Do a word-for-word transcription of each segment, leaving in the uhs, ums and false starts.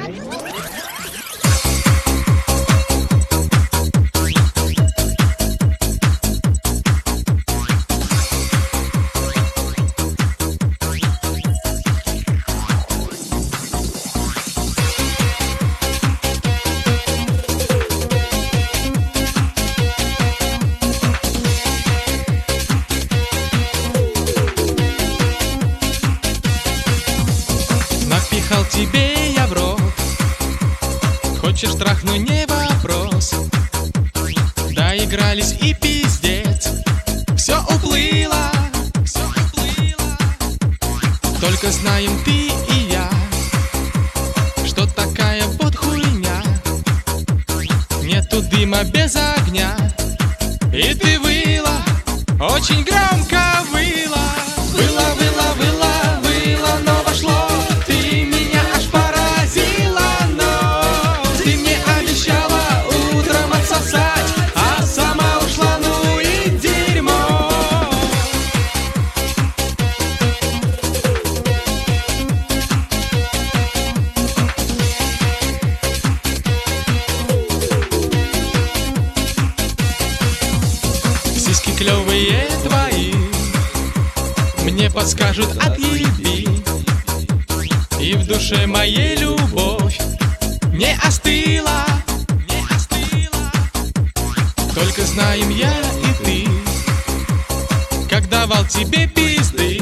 Напихал тебе я в рот, хочешь трахну, не вопрос. Доигрались и пиздец, все уплыло, все уплыло. Только знаем ты и я, что такая вот хуйня. Нету дыма без огня, и ты выла, очень громко выла. Выла, выла, выла, выла, но вошло. Ты меня аж поразила, но ты мне обещала утром отсосать, а сама ушла, ну и дерьмо. Сиськи клевые твои мне подскажут отъеби, и в душе моей любовь не остыла, не остыла. Только знаем я и ты, как давал тебе пизды,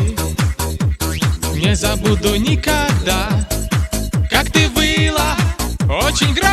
не забуду никогда, как ты выла, очень громко.